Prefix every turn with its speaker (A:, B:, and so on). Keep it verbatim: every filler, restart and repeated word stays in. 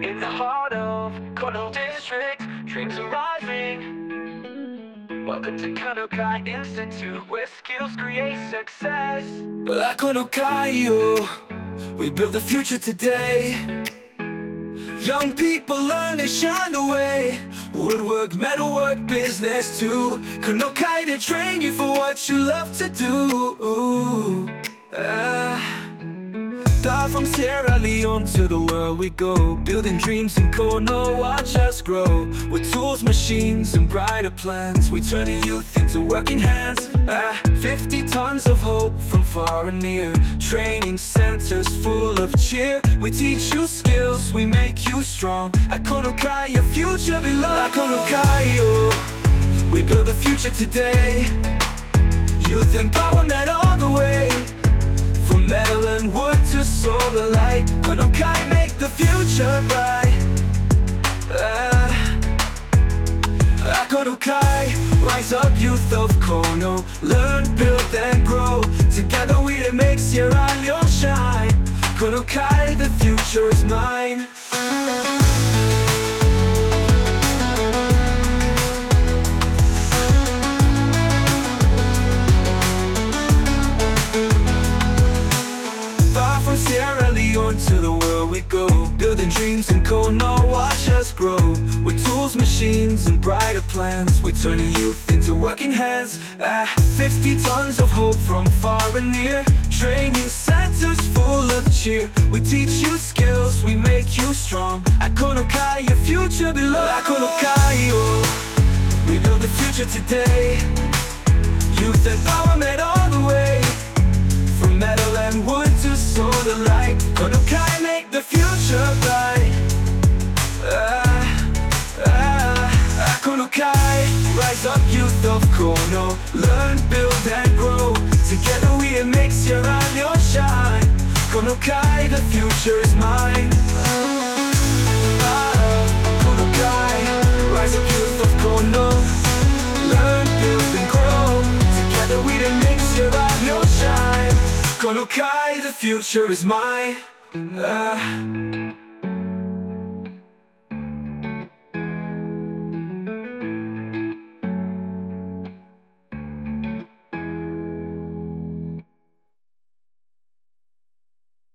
A: In the heart of Kono District, dreams are rising. Welcome to Konokai Institute, where skills create success. At Konokai, yo, we build the future today. Young people learn and shine the way. Woodwork, metalwork, business too. Konokai to train you for what you love to do. Ah. Start from Sierra Leone to the world we go, building dreams in Kono, watch us grow. With tools, machines, and brighter plans, we turn the youth into working hands. Ah, fifty tons of hope from far and near, training centers full of cheer. We teach you skills, we make you strong. At Konokai, your future belongs. At Konokai, oh, we build the future today. Youth empowerment all the way. From metal and wood to solar light, Konokai make the future bright. Ah, Konokai, rise up youth of Kono. Learn, build and grow. Together we the make Sierra Leone shine. Konokai, the future is mine. Sierra Leone to the world we go, building dreams in Kono, watch us grow. With tools, machines, and brighter plans, we turn the youth into working hands. Ah, fifty tons of hope from far and near, training centers full of cheer. We teach you skills, we make you strong. At Konokai, your future belongs. At Konokai, oh, we build the future today. Youth empowerment all the way. From metal and wood to solar light, Konokai make the future bright. Ah, ah, Konokai, rise up youth of Kono. Learn, build and grow. Together we make Sierra Leone shine. Konokai, the future is mine. Ah, Konokai, rise up youth of Kono. Learn, build and grow. Together we make Sierra Leone shine. Konokai, the future is mine. Ah.